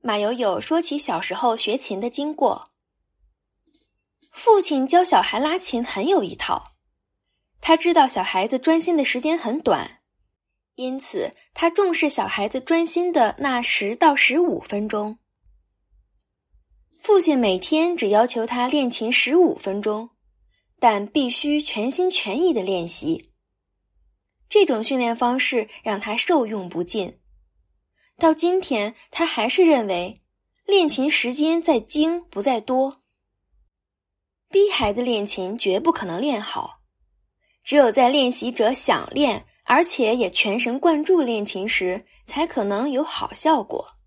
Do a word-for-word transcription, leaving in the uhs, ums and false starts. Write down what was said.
马友友说起小时候学琴的经过。父亲教小孩拉琴很有一套，他知道小孩子专心的时间很短，因此他重视小孩子专心的那十到十五分钟。父亲每天只要求他练琴十五分钟，但必须全心全意的练习。这种训练方式让他受用不尽。到今天，他还是认为练琴时间在精不在多。逼孩子练琴绝不可能练好，只有在练习者想练，而且也全神贯注练琴时，才可能有好效果。